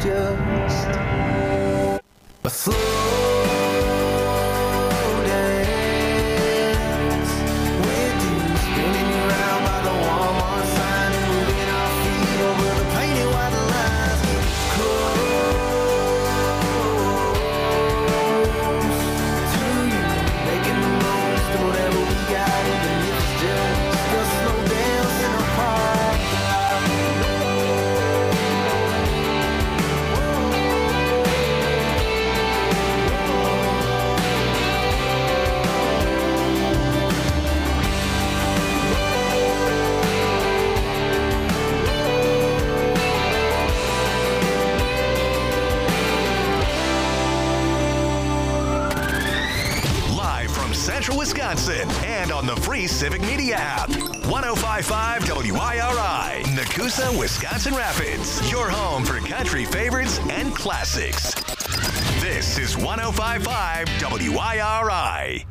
just a slow dance with you, spinning you around by the Walmart sign and moving our feet over the painted white lines. Get close to you, making the most of whatever we got, even if it's just a slow dance in a park. Central Wisconsin and on the free Civic Media app. 105.5 WIRI, Nakusa, Wisconsin Rapids. Your home for country favorites and classics. This is 105.5 WIRI.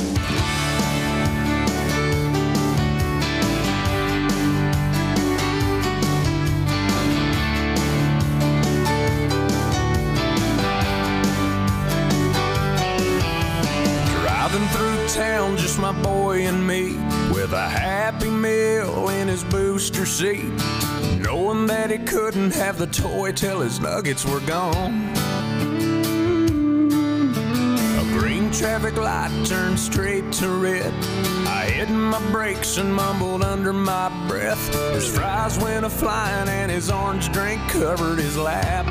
Driving through town, just my boy and me, with a Happy Meal in his booster seat, knowing that he couldn't have the toy till his nuggets were gone. A green traffic light turned straight to red. I hit my brakes and mumbled under my breath. His fries went a-flying and his orange drink covered his lap.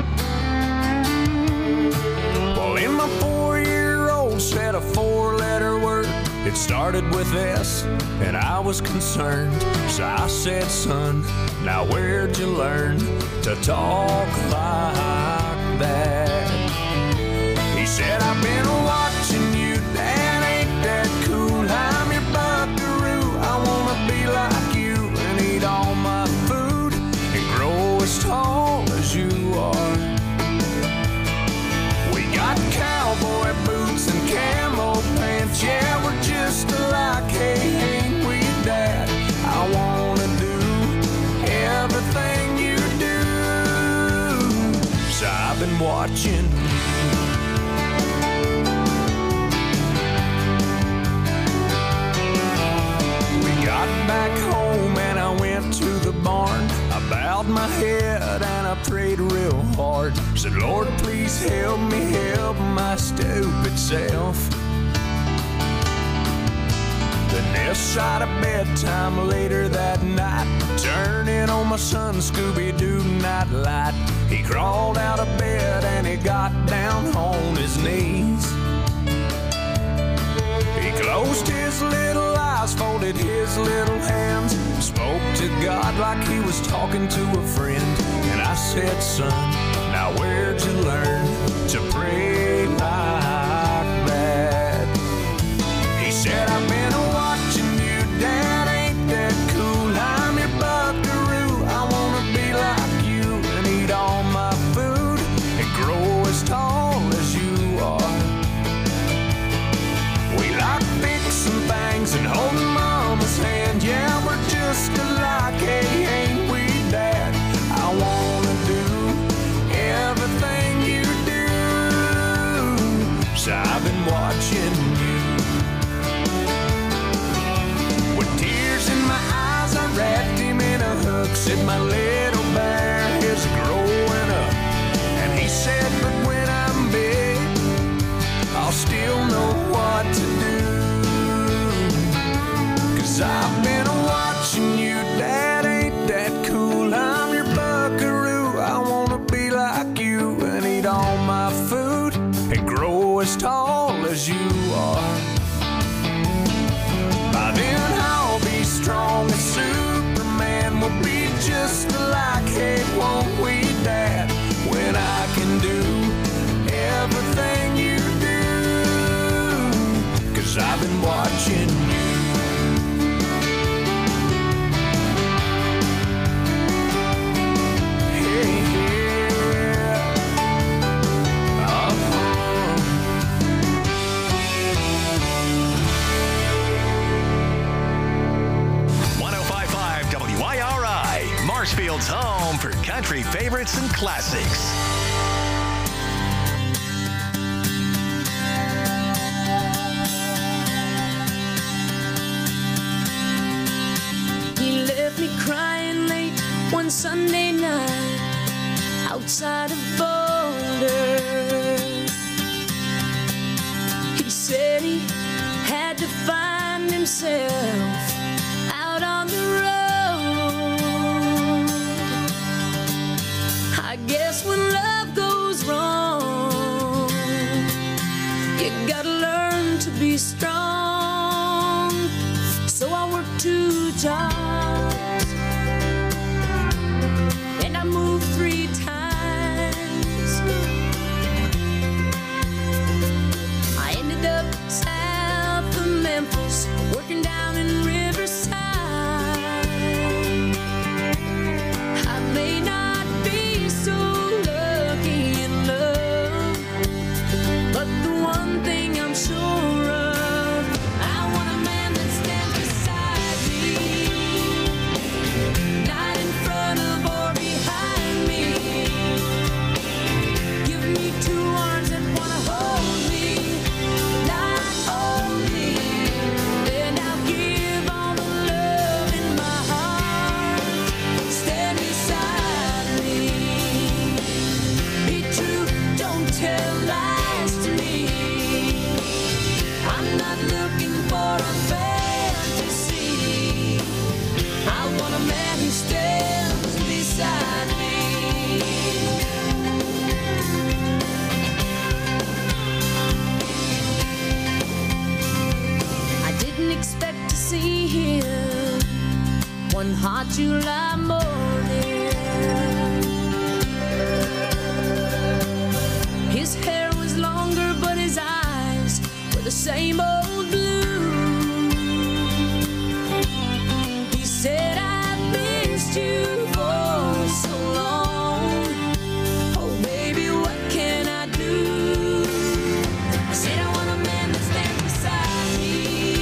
Well, in my 4-year-old said a 4-letter word. It started with S, and I was concerned. So I said, son, now where'd you learn to talk like that? He said, I've been watching you, Dad, ain't that cool? I'm your buckaroo, I wanna be like you and eat all my food and grow as tall as you are. We got cowboy boots and camo pants, yeah, we're just alike, hey, ain't we, Dad? I wanna do everything you do. So I've been watching. We got back home and I went to the barn. I bowed my head and I prayed real hard. Said, Lord, please help me help my stupid self. The nest shot of bedtime later that night, turning on my son Scooby-Doo nightlight. He crawled out of bed and he got down on his knees. He closed his little eyes, folded his little hands, spoke to God like he was talking to a friend. And I said, son, now where'd you learn to pray like that? He said, I've been watching you, Dad, ain't that cool? I'm your buckaroo, I wanna be like you and eat all my food and grow as tall as you are. We like fixing things and holding Mama's hand, yeah, we're just alike, hey, ain't we, Dad? I wanna do everything you do. Wisconsin classics. He left me crying late one Sunday night outside of Boulder. He said he had to find himself out on the road. I guess when love goes wrong, you gotta learn to be strong. So I worked 2 jobs and I moved 3 times. I ended up south of Memphis, working down in Riverside. I may not be so lucky in love, but the one thing I'm sure of, I want a man that stands beside me, not in front of or behind me. Give me 2 arms that wanna hold me, not hold me. Then I'll give all the love in my heart. Stand beside me. Be true, don't tell lies to me. I'm not looking for a fantasy. I want a man who stands beside me. I didn't expect to see him one hot July morning. His hair was longer, but his eyes were the same old blue. He said, I've missed you for so long. Oh, baby, what can I do? I said, I want a man that stands beside me,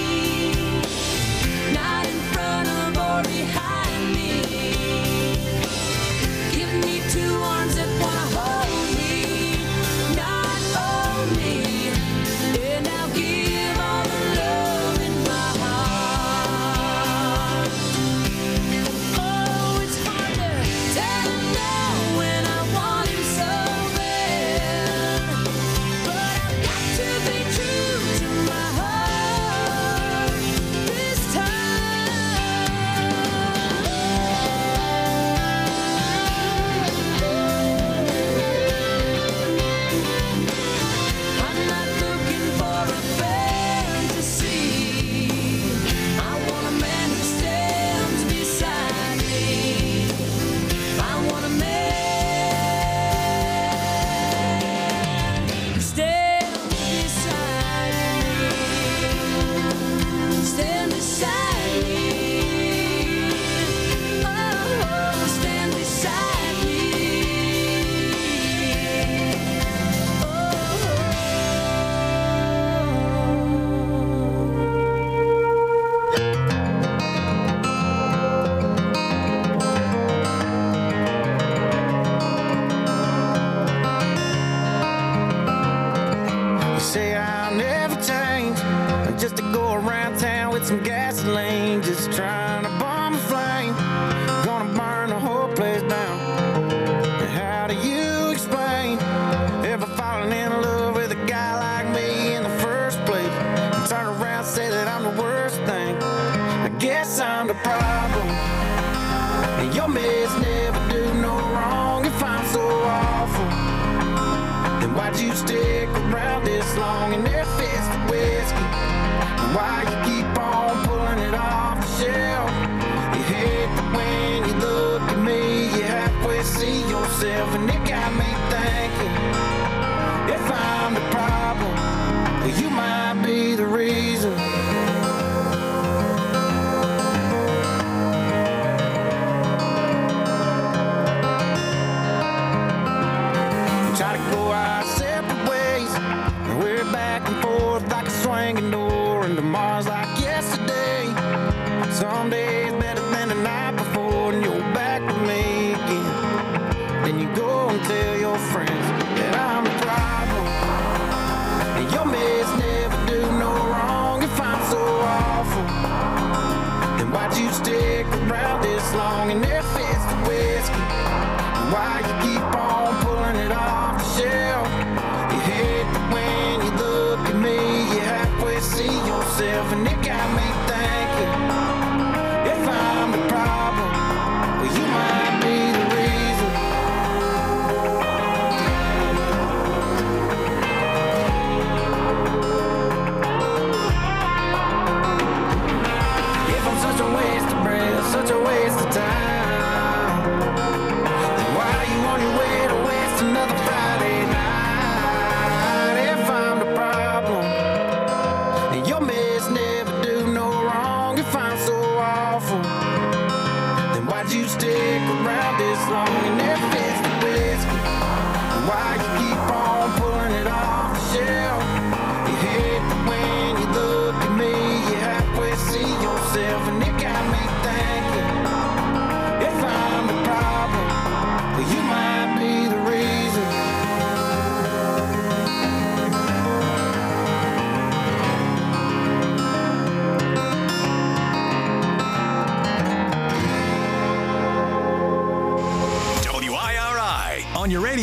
not in front of or behind me. Give me 2 arms that wanna hold me, not hold me. And I'll give all the love in my heart. Oh, it's hard to tell him no when I want him so bad, but I've got to be true to my heart this time. I'm not looking for a fantasy. I want a man who stands beside me. I want a man who stands beside me. Stand beside me. Oh, stand beside me. You say I'll never change, just to go around town with some gasoline, just trying to bomb a flame, gonna burn the whole place down. And how do you explain ever falling in love with a guy like me in the first place, and turn around and say that I'm the worst thing? I guess I'm the problem, and your mess never do no wrong. If I'm so awful, then why'd you stick around this long and there fits the whiskey? And why you keep on pulling it off the shelf? You hate that when you look at me, you halfway see yourself, and it got me thinking, if I'm the problem, well, you might be the reason. Try to go our separate ways, and we're back and forth like a swinging door, and tomorrow's like yesterday. Some days better than the night before, and you're back with me again. Then you go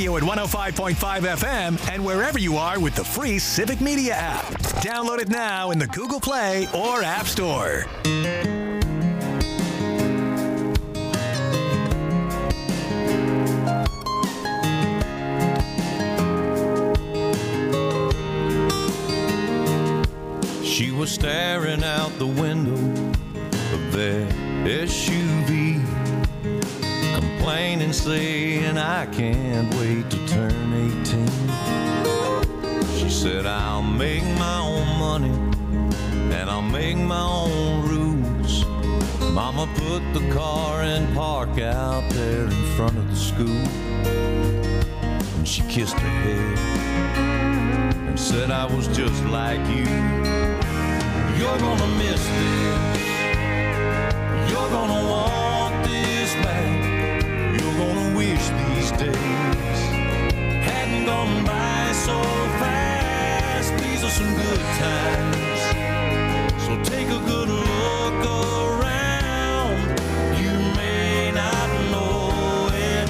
radio at 105.5 FM and wherever you are with the free Civic Media app. Download it now in the Google Play or App Store. She was staring out the window of their SUV, complaining, saying, I can't wait to turn 18. She said, I'll make my own money and I'll make my own rules. Mama put the car in park out there in front of the school, and she kissed her head and said, I was just like you. You're gonna miss this. You're gonna want this back. You're gonna wish these days hadn't gone by so fast. These are some good times, so take a good look around. You may not know it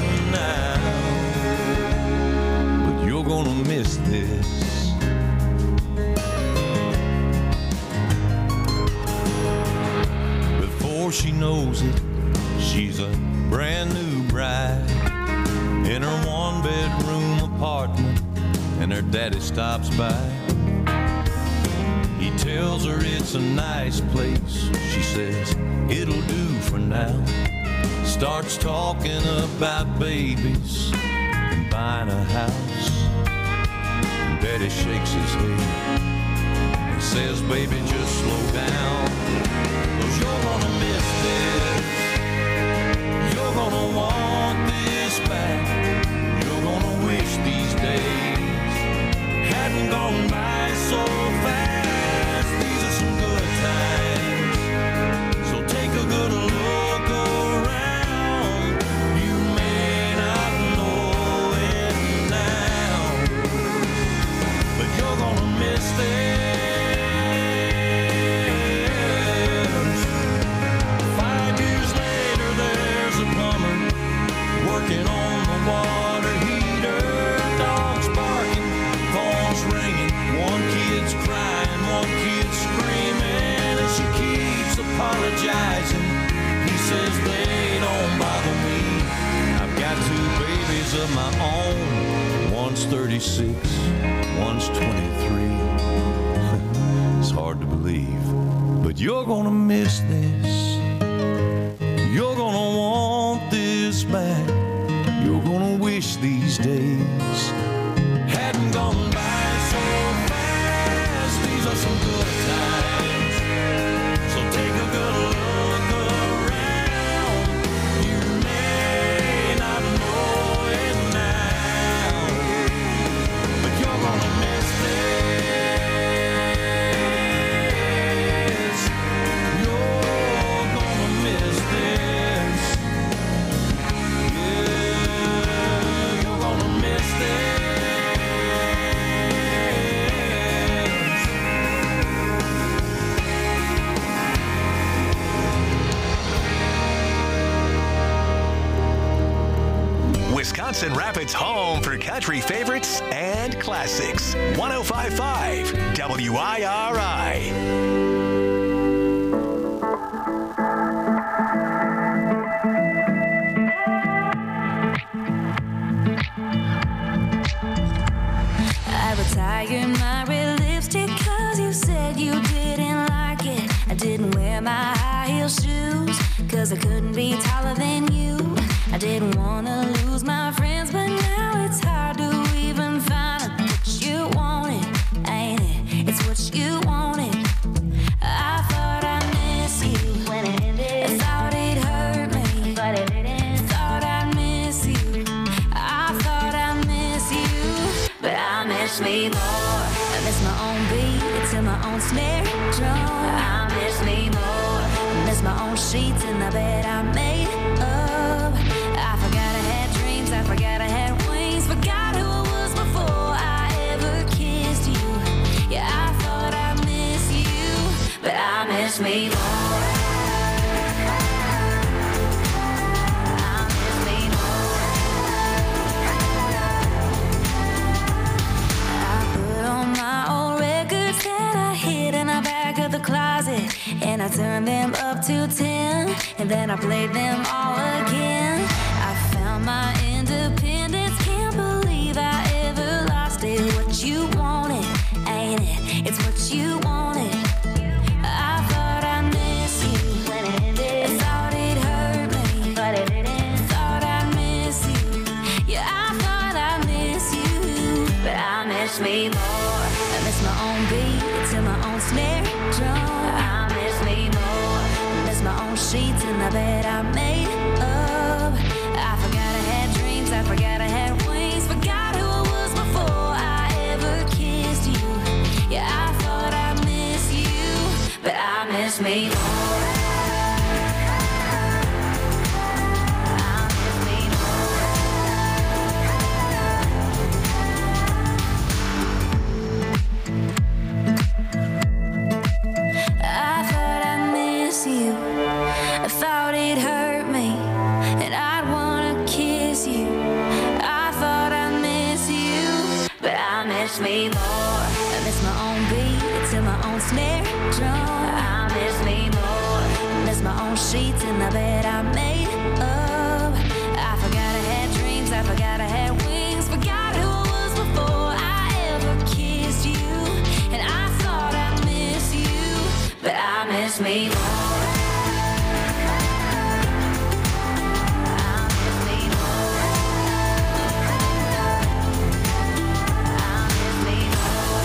now, but you're gonna miss this. She knows it, she's a brand new bride in her one-bedroom apartment, and her daddy stops by. He tells her it's a nice place. She says it'll do for now. Starts talking about babies and buying a house. Daddy shakes his head and says, baby, just slow down, 'cause you're gonna miss this. You're gonna want this back. You're gonna wish these days hadn't gone by so fast. These are some good times, so take a good look around. You may not know it now, but you're gonna miss this. 5 years later, there's a plumber working on the water heater. Dogs barking, phones ringing. One kid's crying, one kid's screaming, and she keeps apologizing. He says they don't bother me. I've got 2 babies of my own. One's 36, one's 23. It's hard to believe, but you're gonna miss this. You're gonna want this back. You're gonna wish these days hadn't gone by so fast. These are some good times, so take a good look around. You may not know it now, but you're gonna miss this. You're gonna miss this. Yeah, you're gonna miss this. Wisconsin Rapids' home for country favorites and classics. 105.5 WIRI. I retired my red lipstick 'cause you said you didn't like it. I didn't wear my high heel shoes 'cause I couldn't be taller than you. I didn't wanna lose my friends, but now it's hard to even find what you wanted, ain't it? It's what you wanted. I thought I'd miss you when it ended. I thought it hurt me, but it didn't. Thought I'd miss you. I thought I'd miss you, but I miss me more. I miss my own beat to my own snare drum. I miss me more. I miss my own sheets in the bed I made up. I forgot I had dreams. I forgot I had wings. Forgot who I was before I ever kissed you. Yeah, I thought I miss you, but I miss me more. I miss me more. and I turned them up to 10, and then I played them all again. I found my independence, can't believe I ever lost it. What you wanted, ain't it? It's what you wanted. I thought I missed you when it ended. I thought it hurt me, but it didn't. Thought I miss you, yeah, I thought I miss you, but I miss me more. I miss my own beat to my own snare drum. I miss me more. I miss my own sheets in the bed I made up. I forgot I had dreams, I forgot I had wings, forgot who I was before I ever kissed you. Yeah, I thought I miss you, but I miss me more. I miss me more. I thought I miss you. I thought it hurt me, and I'd wanna kiss you. I thought I miss you, but I miss me more. I miss my own beat to my own snare drum. I miss me more. I miss my own sheets in the bed I made up. I forgot I had dreams, I forgot I had wings, forgot who I was before I ever kissed you. And I thought I miss you, but I miss me more. I miss me more. I miss me more.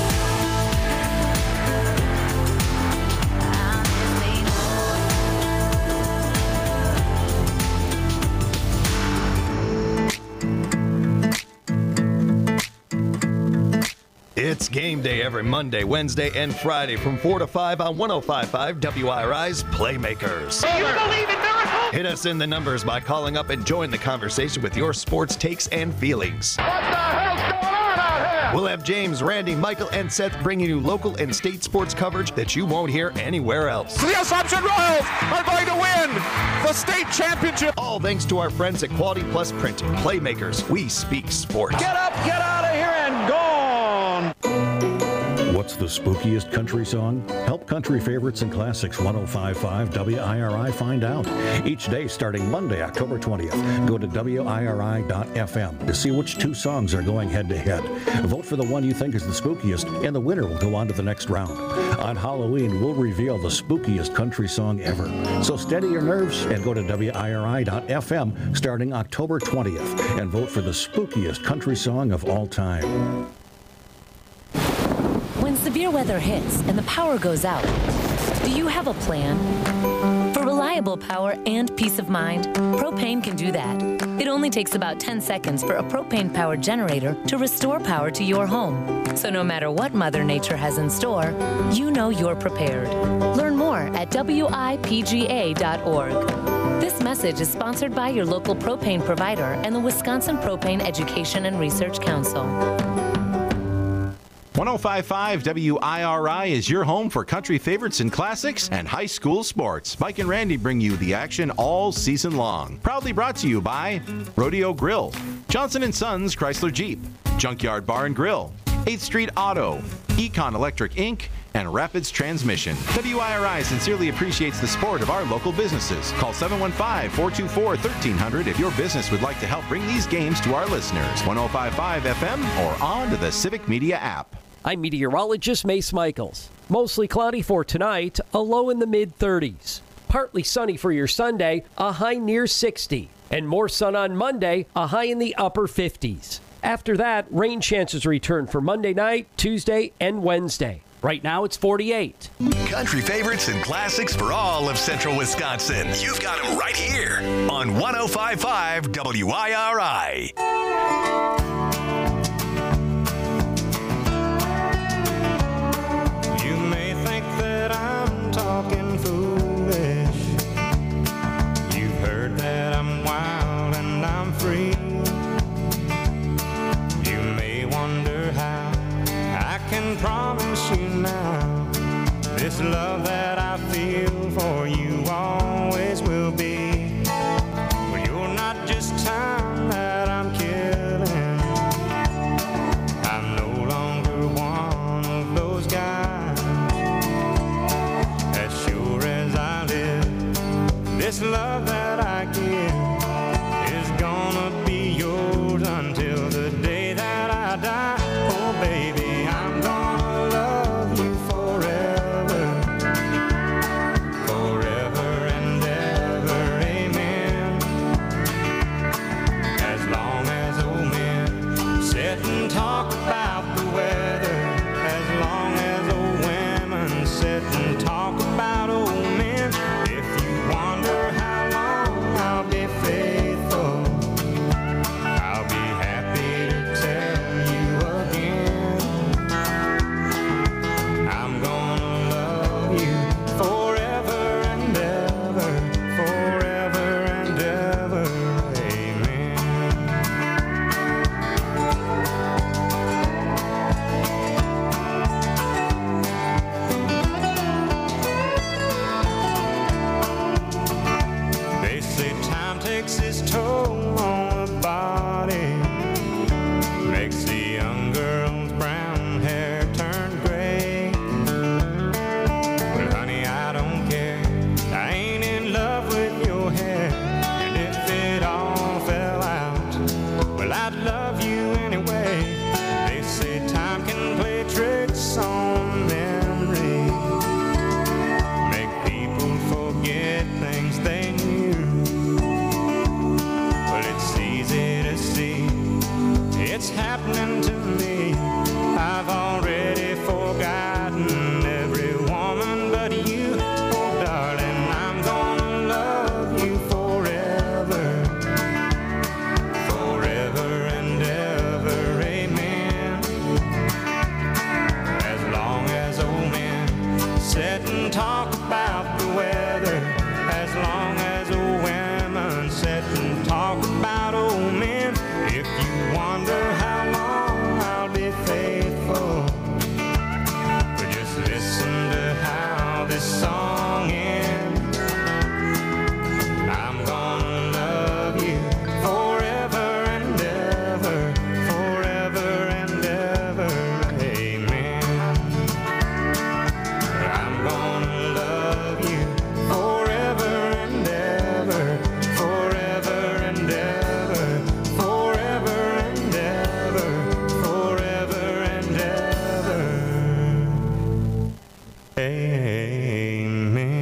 I miss me more. It's game day every Monday, Wednesday, and Friday from 4 to 5 on 105.5 WIRI's Playmakers. Do you believe in miracles? Hit us in the numbers by calling up and join the conversation with your sports takes and feelings. What the hell's going on out here? We'll have James, Randy, Michael, and Seth bringing you local and state sports coverage that you won't hear anywhere else. The Assumption Royals are going to win the state championship. All thanks to our friends at Quality Plus Printing. Playmakers, we speak sports. Get up, get out of here, and gone. What's the spookiest country song? Help country favorites and classics 105.5 WIRI find out. Each day starting Monday, October 20th. Go to WIRI.FM to see which two songs are going head to head. Vote for the one you think is the spookiest, and the winner will go on to the next round. On Halloween, we'll reveal the spookiest country song ever. So steady your nerves and go to WIRI.FM starting October 20th and vote for the spookiest country song of all time. When severe weather hits and the power goes out, do you have a plan? For reliable power and peace of mind, Propane can do that. It only takes about 10 seconds for a propane-powered generator to restore power to your home. So no matter what Mother Nature has in store, you know you're prepared. Learn more at WIPGA.org. This message is sponsored by your local propane provider and the Wisconsin Propane Education and Research Council. 105.5 WIRI is your home for country favorites and classics and high school sports. Mike and Randy bring you the action all season long. Proudly brought to you by Rodeo Grill, Johnson & Sons Chrysler Jeep, Junkyard Bar and Grill, 8th Street Auto, Econ Electric Inc., and Rapids Transmission. WIRI sincerely appreciates the support of our local businesses. Call 715-424-1300 if your business would like to help bring these games to our listeners. 105.5 FM or on to the Civic Media app. I'm meteorologist Mace Michaels. Mostly cloudy for tonight, a low in the mid-30s. Partly sunny for your Sunday, a high near 60. And more sun on Monday, a high in the upper 50s. After that, rain chances return for Monday night, Tuesday, and Wednesday. Right now, it's 48. Country favorites and classics for all of central Wisconsin. You've got them right here on 105.5 WIRI. You may think that I'm talking foolish. You've heard that I'm wild and I'm free. You may wonder how I can promise you now this love that I feel for you always will be. But you're not just time that I'm killing. I'm no longer one of those guys. As sure as talk about the weather as long as old women sit and talk about old men. If you wonder how long I'll be faithful, I'll be happy to tell you again. I'm gonna love you forever and ever, forever and ever. Amen. They say time takes its toll on the body, makes the young girl's brown hair turn gray. Well, honey, I don't care. I ain't in love with your hair. And if it all fell out, well, I'd love you anyway. They say time can play tricks on memory, make people forget things they knew. Well, it's easy to see, it's happening to me. I've already forgotten every woman but you. Oh, darling, I'm gonna love you forever, forever and ever. Amen. As long as old men sit and talk about the weather, as long as old women sit and talk about old men. If you wonder how long I'll be faithful, but just listen to how this song ends. I'm gonna love you forever and ever, forever and ever. Amen. I'm gonna love you forever and ever, forever and ever, forever and ever, forever and ever. Amen.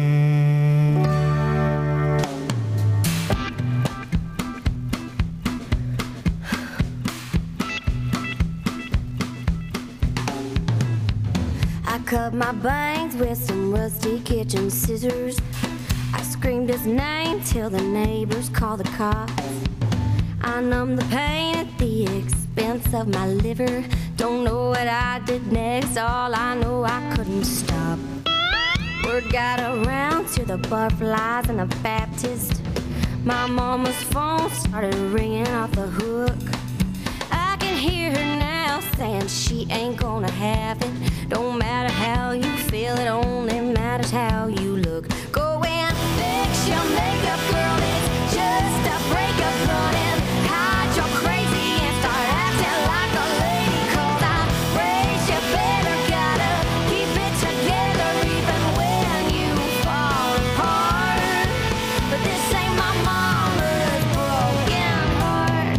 I cut my bangs with some rusty kitchen scissors. I screamed his name till the neighbors called the cops. I numbed the pain at the expense of my liver. Don't know what I did next, all I know I couldn't stop. Word got around to the butterflies and the Baptist. My mama's phone started ringing off the hook. I can hear her now saying she ain't gonna have it. Don't matter how you feel, it only matters how you look. Go and fix your makeup, girl, it's just a breakup running. Hide your crazy and start acting like a lady. 'Cause I raised you better, gotta keep it together even when you fall apart. But this ain't my mama's broken heart.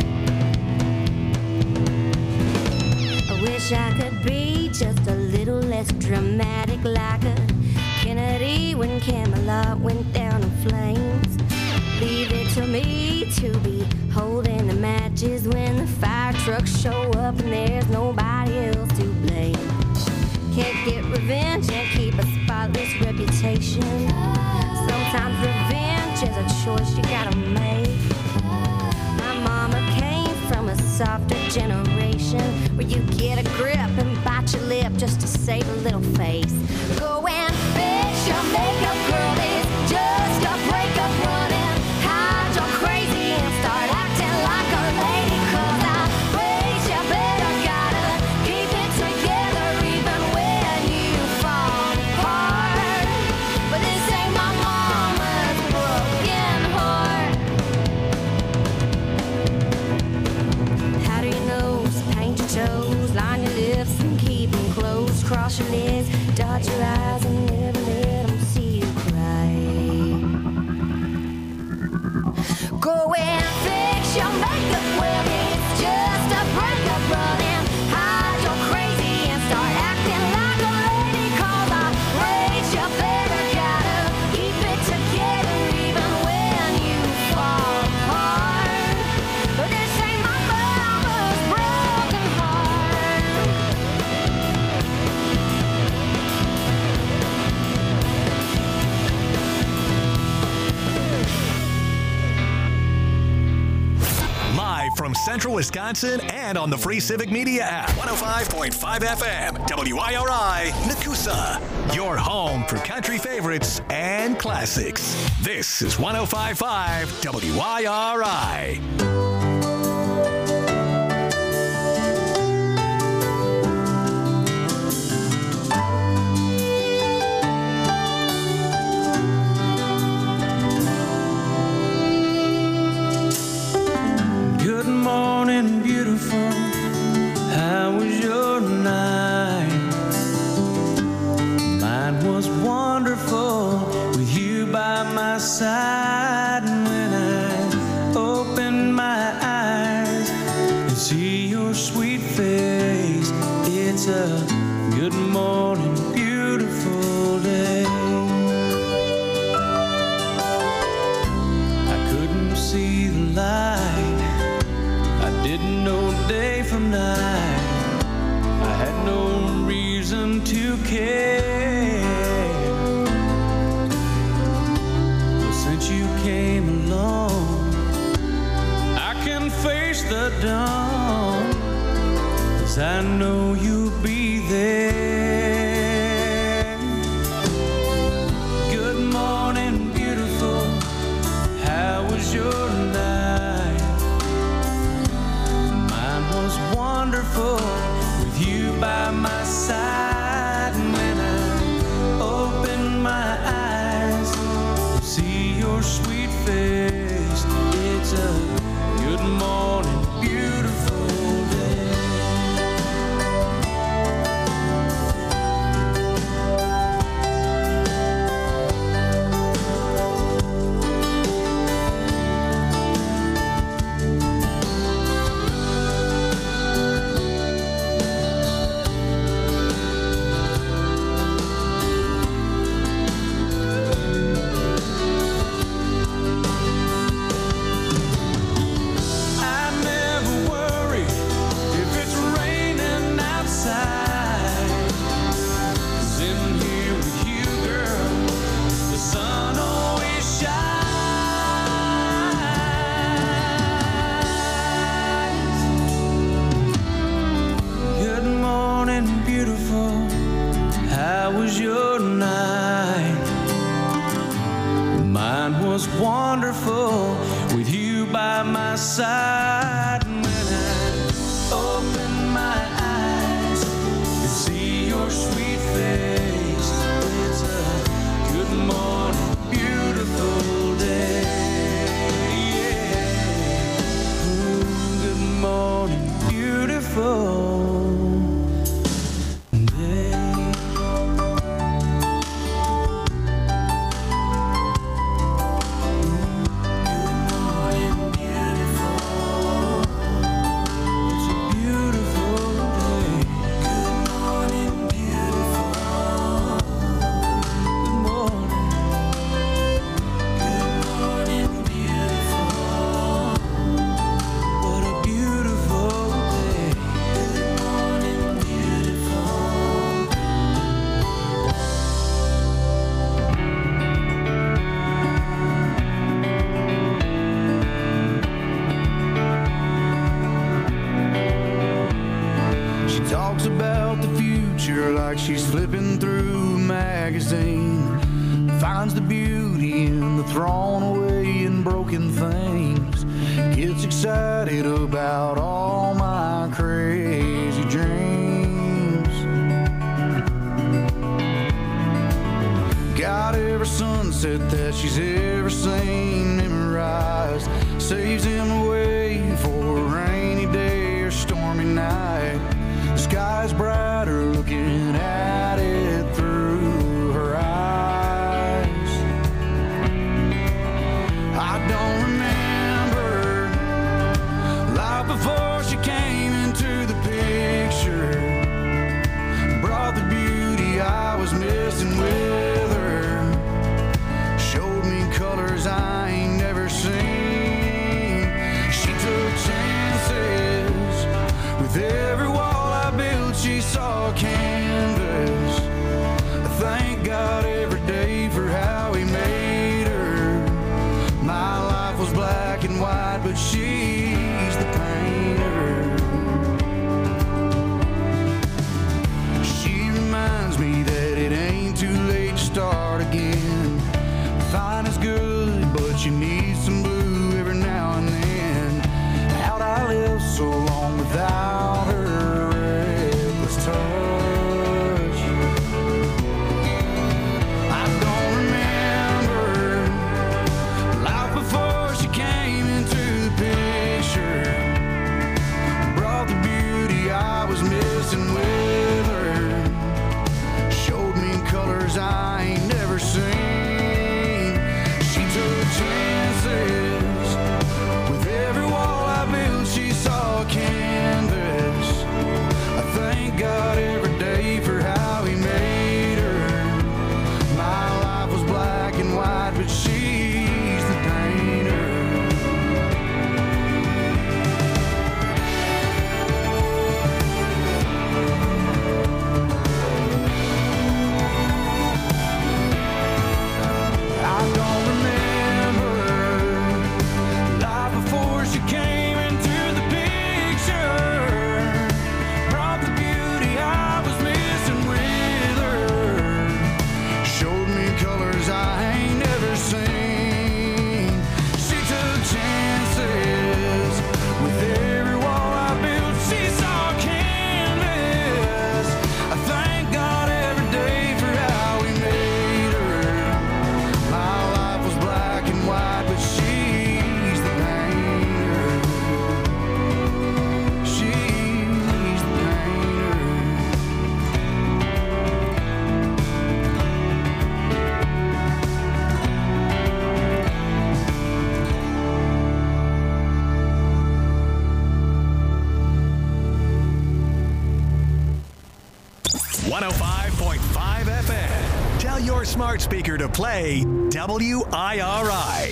I wish I could be just a little less dramatic, like a Kennedy when Camelot went down in flames. Leave it to me to be holding the matches when the fire trucks show up and there's nobody else to blame. Can't get revenge and keep a spotless reputation. Sometimes revenge is a choice you gotta make. My mama came from a softer generation where you get a grip and bite your lip just to save a little face. Go and fix your makeup, girl, it's just a breakup running. Hide your crazy and start acting like a lady. 'Cause I raised you better, gotta keep it together even when you fall apart. But this ain't my mama's broken heart. How do you know? Paint your toes, line your lips and keep them closed. Cross your legs, dot your eyes and never let them see you cry. Go and fix your makeup, well, it's just a breakup running. Hide your crazy and start acting like a lady. 'Cause I raised you better, gotta keep it together even when you fall apart. But this ain't my mama's broken Central Wisconsin and on the free Civic Media app. 105.5 FM, WIRI, Nakusa. Your home for country favorites and classics. This is 105.5 WIRI. Good morning, beautiful. How was your night? Mine was wonderful with you by my side. And when I open my eyes and see your sweet face, it's a good morning, beautiful day. I couldn't see the light. I didn't know day from night. I had no reason to care. But since you came along, I can face the dawn, 'cause I know you'll be there. Good morning, beautiful. How was your night? Mine was wonderful with you by my side. And when I open my eyes and see your sweet face, it's a good morning, beautiful day. Wonderful with you by my side. And when I open my eyes and see your sweet face, it's a good morning, beautiful day. Yeah. Good morning, beautiful. She's flipping through a magazine, finds the beauty in the thrown away and broken things, gets excited about all my crazy dreams. Got every sunset that she's ever seen memorized, saves him away for a rainy day or stormy night. The sky's brighter looking at it through her eyes. I don't remember life before she came into the picture. Brought the beauty I was missing with her. Showed me colors I ain't never seen. She took chances with every wall I built. She saw canvas. I thank God every day for how he made her. My life was black and white, but she's the pain. 105.5 FM. Tell your smart speaker to play WIRI.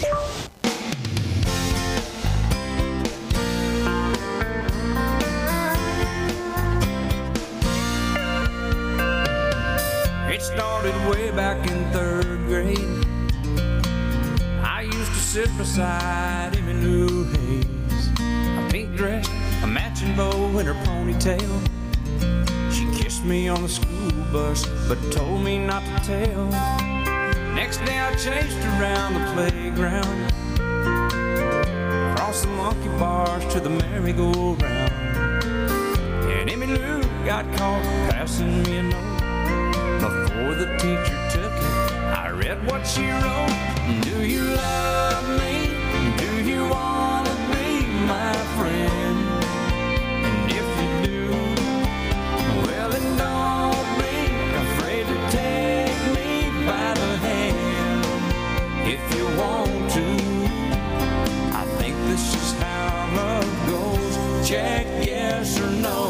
It started way back in 3rd grade. I used to sit beside Emmylou Hayes, a pink dress, a matching bow in her ponytail. She kissed me on the school bus, but told me not to tell. Next day I chased around the playground, across the monkey bars to the merry-go-round. And Emmylou got caught passing me a note. Before the teacher took it, I read what she wrote. Do you love me? Do you want to be my friend? And if you do, well then don't be afraid to take me by the hand. If you want to, I think this is how love goes. Check yes or no.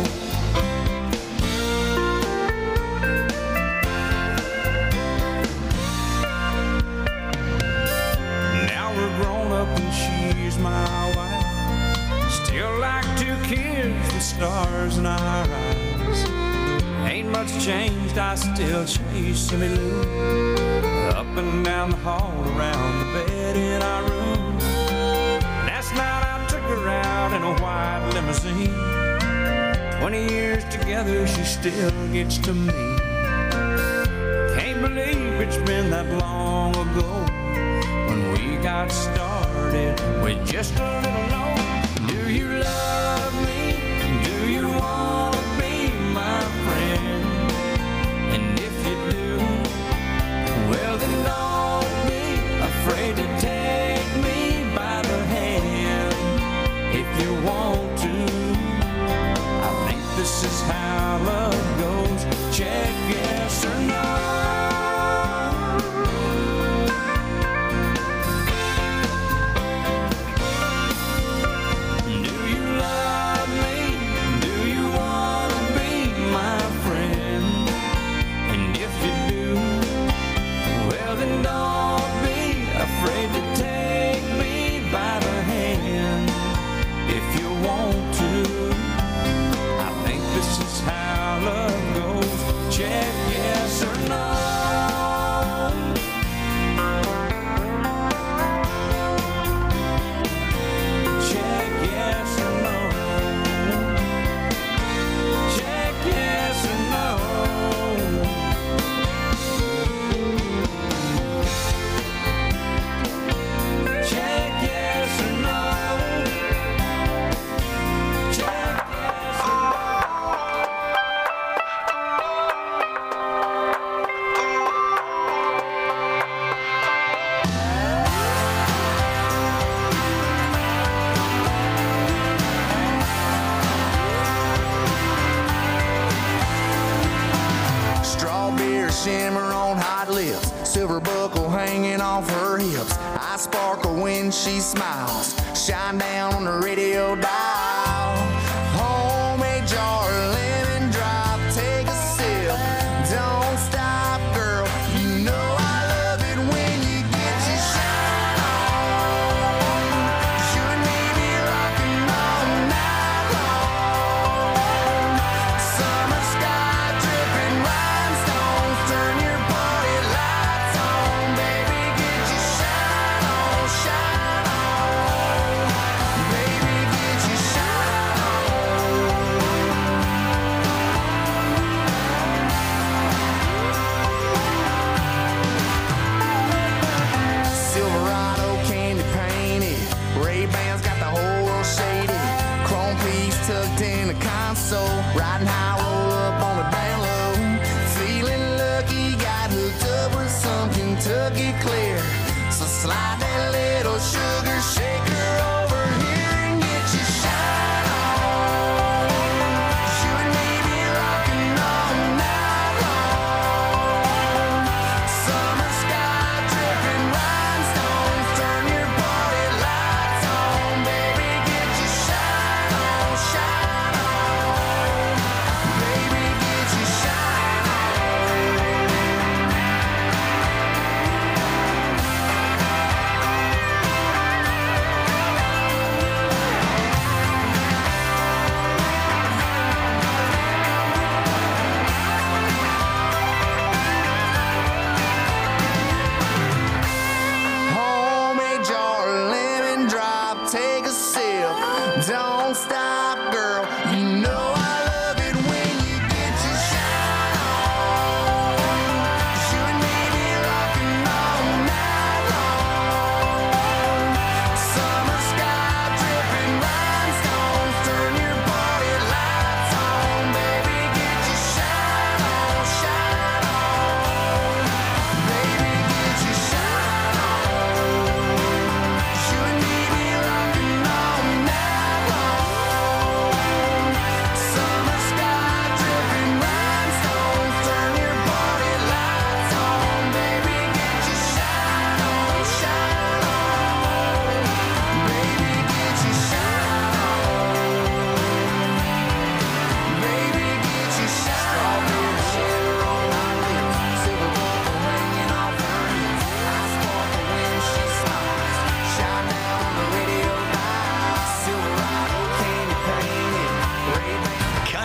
And she's my wife. Still like 2 kids with stars in our eyes. Ain't much changed, I still chase Emmylou up and down the hall, around the bed in our room. Last night I took her out in a white limousine. 20 years together, she still gets to me. Can't believe it's been that long ago when we got started with just a little note. Do you love me? Do you want to be my friend? And if you do, well then don't be afraid to take me by the hand. If you want to, I think this is how love goes. Check yes or no. Afraid to take me by the hand. If you want to, I think this is how love goes. Check yes or no. Check yes or no. Check yes or no. Shimmer on hot lips, silver buckle hanging off her hips. I sparkle when she smiles, shine down on the radio dial. Homemade jar, lemon drop, take a sip. Don't stop, girl, you know I love it when you get your shine on. You and me be rocking all night long. Summer sky dripping rhinestones, turn your party lights on, baby, get your shine on, shine on. Baby, get your shine on. Silverado candy painted, Ray-Bans got the whole world shaded. Chrome piece tucked in the console, riding high, roll up on the down low. Feeling lucky, got hooked up with some Kentucky clear. So slide that little sugar shaker over here and get your shine on. You and me be rocking all night long. Summer sky dripping rhinestones, turn your party lights on, baby, get your shine on, shine on. Baby, get your shine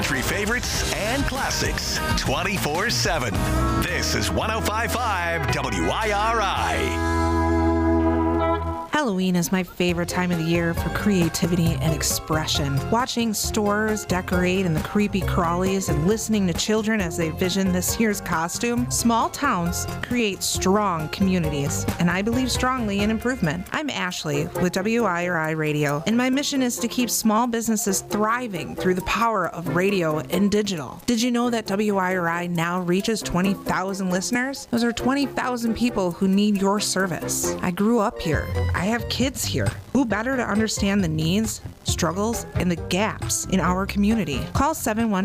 country favorites and classics 24/7. This is 105.5 WIRI. Halloween is my favorite time of the year for creativity and expression. Watching stores decorate in the creepy crawlies and listening to children as they vision this year's costume. Small towns create strong communities, and I believe strongly in improvement. I'm Ashley with WIRI Radio, and my mission is to keep small businesses thriving through the power of radio and digital. Did you know that WIRI now reaches 20,000 listeners? Those are 20,000 people who need your service. I grew up here. I have kids here. Who better to understand the needs, struggles, and the gaps in our community? Call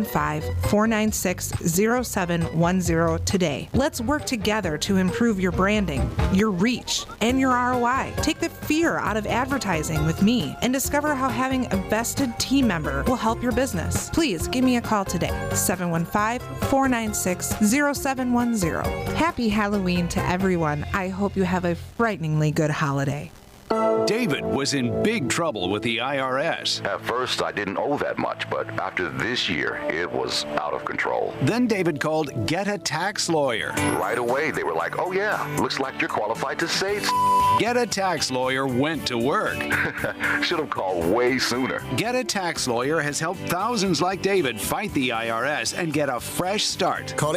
715-496-0710 today. Let's work together to improve your branding, your reach, and your ROI. Take the fear out of advertising with me and discover how having a vested team member will help your business. Please give me a call today, 715-496-0710. Happy Halloween to everyone. I hope you have a frighteningly good holiday. David was in big trouble with the IRS. At first, I didn't owe that much, but after this year, it was out of control. Then David called Get a Tax Lawyer. Right away, they were like, oh yeah, looks like you're qualified to save. Get a Tax Lawyer went to work. Should have called way sooner. Get a Tax Lawyer has helped thousands like David fight the IRS and get a fresh start. Call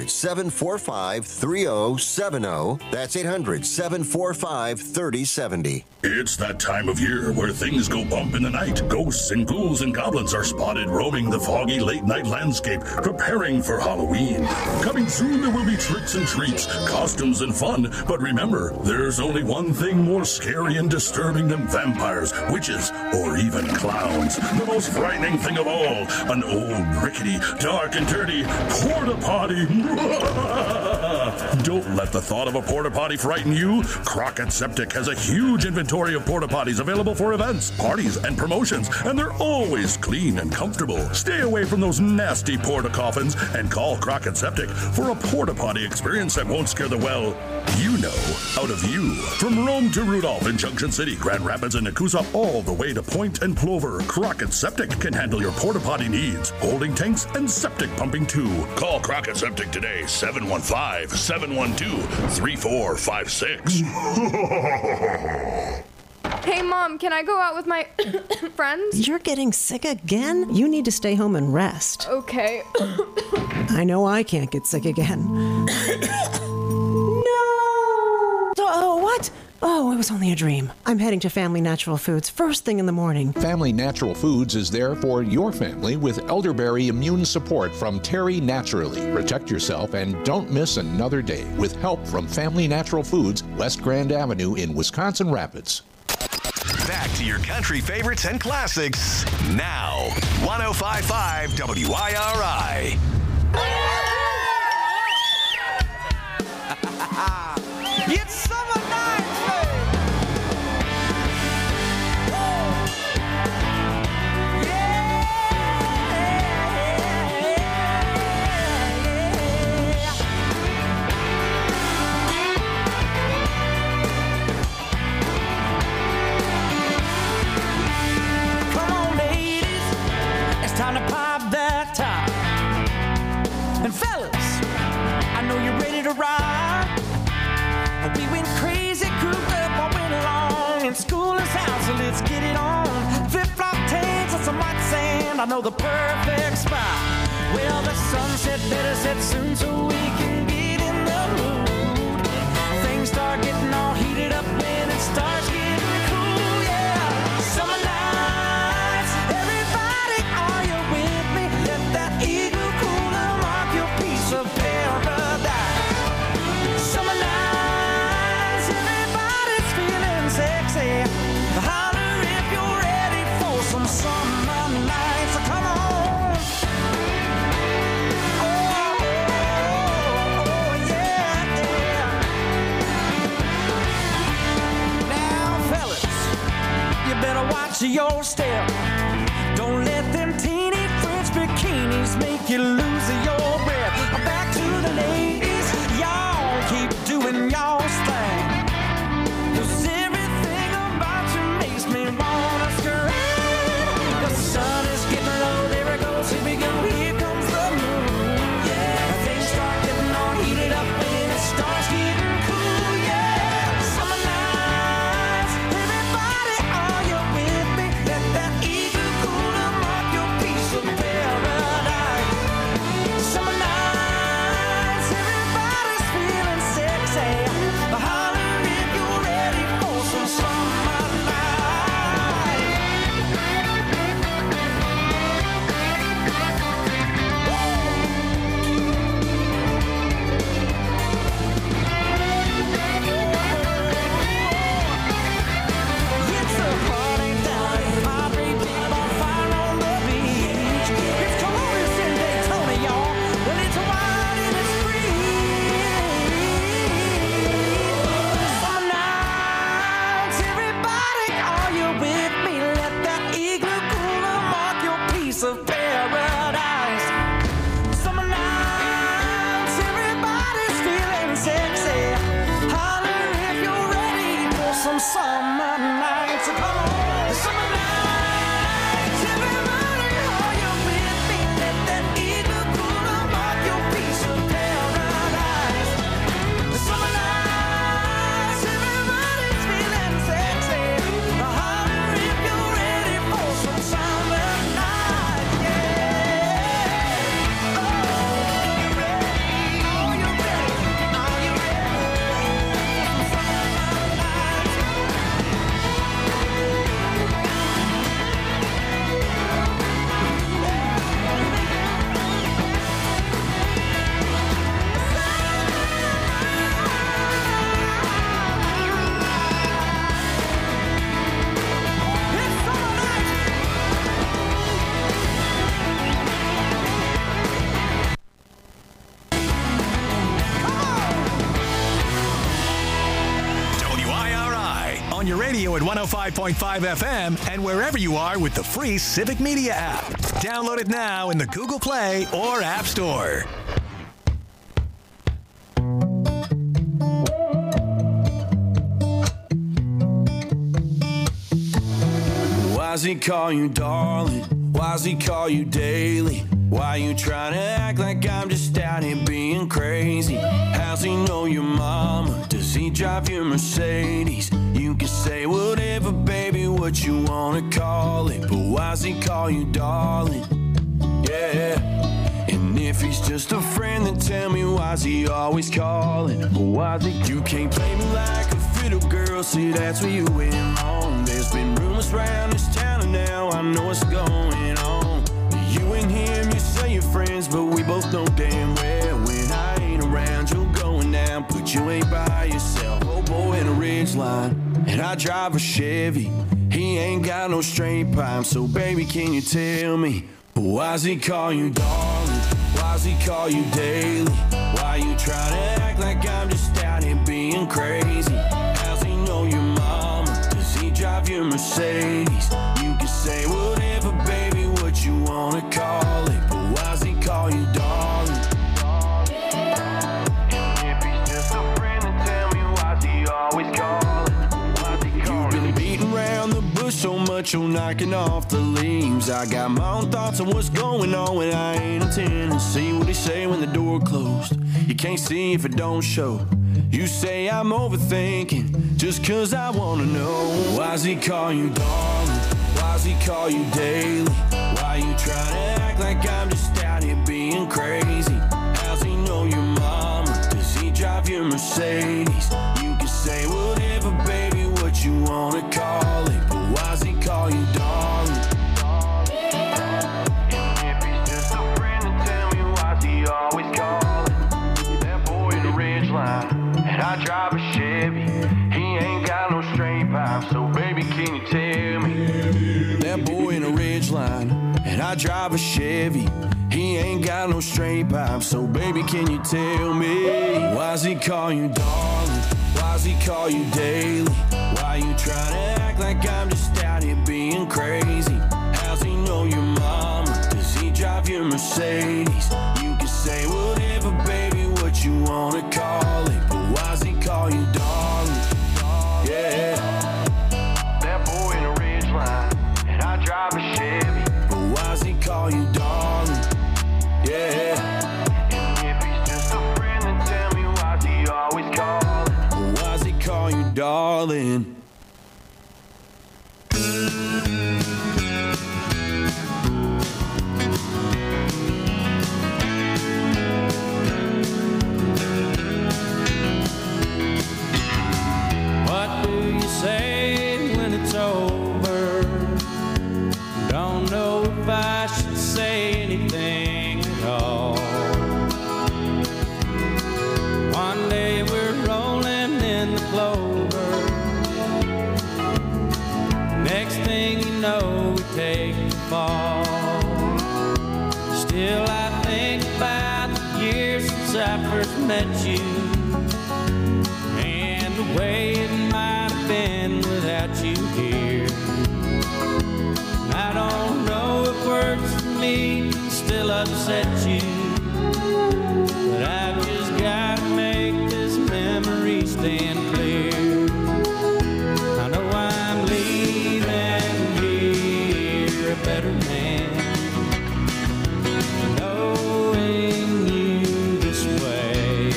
800-745-3070. That's 800-745-3070. It's that time of year where things go bump in the night. Ghosts and ghouls and goblins are spotted roaming the foggy late-night landscape, preparing for Halloween. Coming soon, there will be tricks and treats, costumes and fun. But remember, there's only one thing more scary and disturbing than vampires, witches, or even clowns. The most frightening thing of all, an old, rickety, dark and dirty porta potty. Don't let the thought of a porta potty frighten you. Crockett Septic has a huge inventory of porta potties available for events, parties, and promotions, and they're always clean and comfortable. Stay away from those nasty porta coffins and call Crockett Septic for a porta potty experience that won't scare the out of you. From Rome to Rudolph in Junction City, Grand Rapids, and Nakusa, all the way to Point and Plover, Crockett Septic can handle your porta potty needs, holding tanks and septic pumping too. Call Crockett Septic today, 715-712-3456. Hey, Mom, can I go out with my friends? You're getting sick again? You need to stay home and rest. Okay. I know I can't get sick again. Oh, what? Oh, it was only a dream. I'm heading to Family Natural Foods first thing in the morning. Family Natural Foods is there for your family with elderberry immune support from Terry Naturally. Protect yourself and don't miss another day with help from Family Natural Foods, West Grand Avenue in Wisconsin Rapids. Back to your country favorites and classics now. 105.5 WIRI. It's summer night, Come on, ladies, it's time to pop that top. And fellas, I know you're ready to ride. We went crazy, cooped up all winter long, and school is out, so let's get it on. Flip-flop tanks and some white sand, I know the perfect spot. Well, the sunset better set soon so we can get in the mood. Things start getting all heated up when it starts getting cool, yeah. Summer nights, everybody, are you with me? Let that eagle cooler mark your piece of paradise. Summer nights, everybody's feeling sexy. Holler if you're ready for some summer nights. So come on. Oh, yeah, yeah. Now, fellas, you better watch your step. Don't let them teeny French bikinis make you lose your breath. Back to the ladies, y'all keep doing y'all's thing. 'Cause everything about you makes me wanna scream. The sun is getting low, there it goes, here we go. radio at 105.5 FM and wherever you are with the free Civic Media app. Download it now in the Google Play or App Store. Why's he call you darling? Why's he call you daily? Why you trying to act like I'm just out here being crazy? How's he know your mama? Does he drive your Mercedes? You can say whatever, baby, what you wanna call it, but why's he call you darling? Yeah. And if he's just a friend, then tell me why's he always calling? Why's he? You can't play me like a fiddle, girl. See, that's where you went wrong. There's been rumors around this town, and now I know what's going on. You and him, you say you're friends, but we both know damn well when I ain't around, you're going down. But you ain't by yourself. Oh boy, in a ridgeline, and I drive a Chevy. He ain't got no straight pipe, so baby, can you tell me why's he call you darling? Why's he call you daily? Why you trying to act like I'm just out here being crazy? How's he know your mama? Does he drive your Mercedes? You can say whatever, baby, what you wanna call it, but why's he call you darling? And if he's just a friend, then tell me why's he always calling? Why's he calling? You've been beating around the bush so much you're knocking off the leaves. I got my own thoughts on what's going on when I ain't intending to see what he say when the door closed. You can't see if it don't show. You say I'm overthinking just cause I wanna know. Why's he call you darling? Why's he call you daily? Why you trying to act like I'm just out here being crazy? How's he know your mama? Does he drive your Mercedes? You can say whatever, baby, what you wanna call it, but why's he call you darling? And if he's just a friend, then tell me why's he always calling? That boy in the ridgeline, and I drive a Chevy. He ain't got no straight pipe, so baby, can you tell me? That boy in a ridgeline, and I drive a Chevy. He ain't got no straight pipe, so baby, can you tell me why's he call you darling? Why's he call you daily? Why you trying to act like I'm just out here being crazy? How's he know your mama? Does he drive your Mercedes? You can say whatever, baby, what you wanna call it, but why's he call you darling? Yeah. That boy in a ridgeline, and I drive a Chevy, but why's he call you darling? Yeah. And if he's just a friend, then tell me why's he always calling? But why's he call you darling? What do you say when it's over? Don't know if I should say anything at all. One day we're rolling in the clover. Next thing you know, we take the fall. Still I think about the years since I first met you, and the way it might have been without you here. I don't know if words for me still upset you, but I've just gotta make this memory stand clear. I know I'm leaving here a better man, knowing you this way.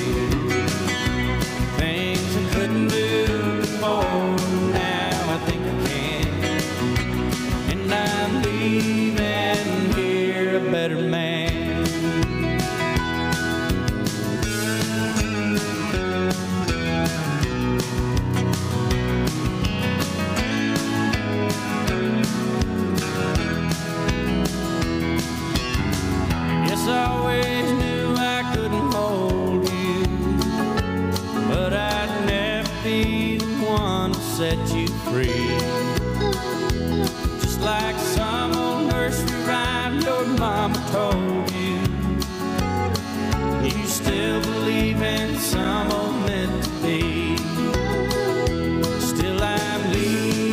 Things I couldn't do before, now I think I can, and I'm leaving here a better man. Yes, I always knew I couldn't hold you, but I'd never be the one to set you free. Just like some old nursery rhyme your mama told you, you still believe in some old meant to be. Still I'm leaving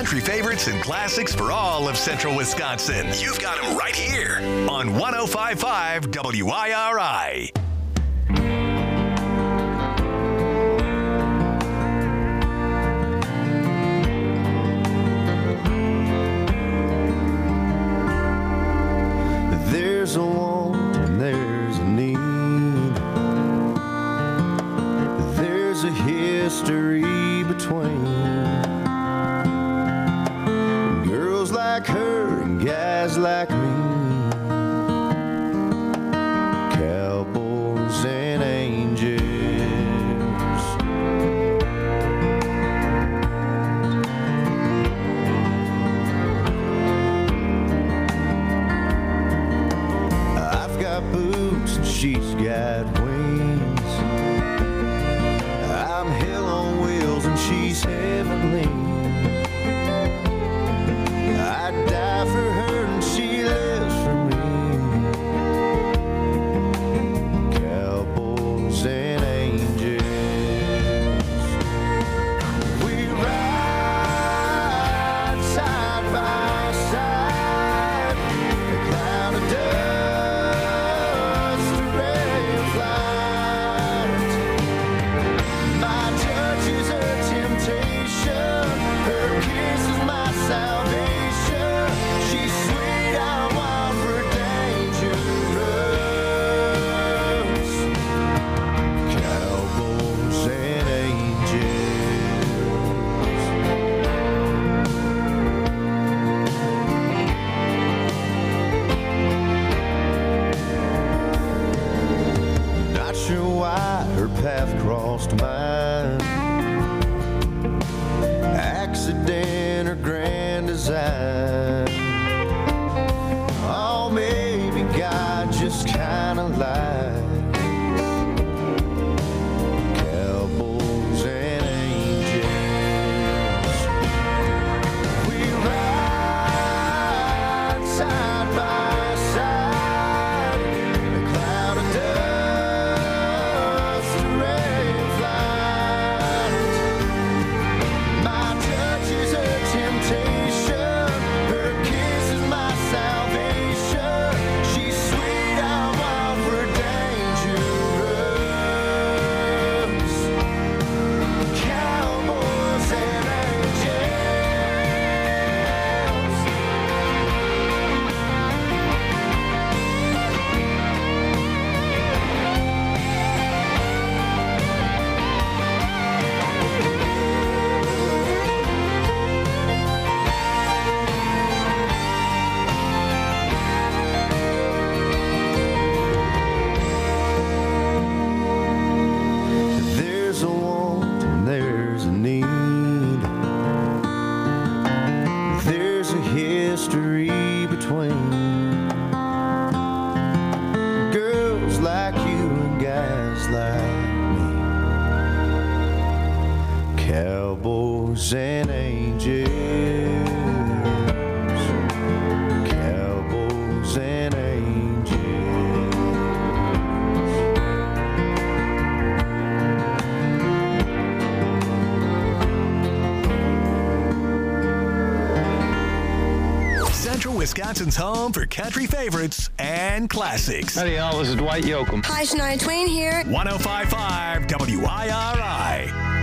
country favorites and classics for all of central Wisconsin. You've got them right here on 105.5 WIRI. There's a want and there's a need. There's a history between girls like her and guys like me. Cowboys and angels. I've got boots and she's got wings. I'm hell on wheels and she's heavenly. I'd die for her and she lives for me. Cowboys and angels. We ride side by side. A cloud of dust, a ray of light. My touch is her temptation. Her kiss is my salvation. She's sweet, I'm wild for dangerous. Cowboys and angels. Not sure why her path crossed mine. Accident or grand design. Oh, maybe God just kinda lied. Cowboys and angels. We ride side by side. A cloud of dust, a ray of light. My touch is her temptation. Her kiss is my salvation. She's sweet, I'm wild for dangerous. Cowboys and there's a want and there's a need. There's a history between girls like you and guys like me. Cowboys and angels. Cowboys and angels. Central Wisconsin's home for country favorites and classics. Howdy, y'all. This is Dwight Yoakam. Hi, Shania Twain here. 105.5 WIRI.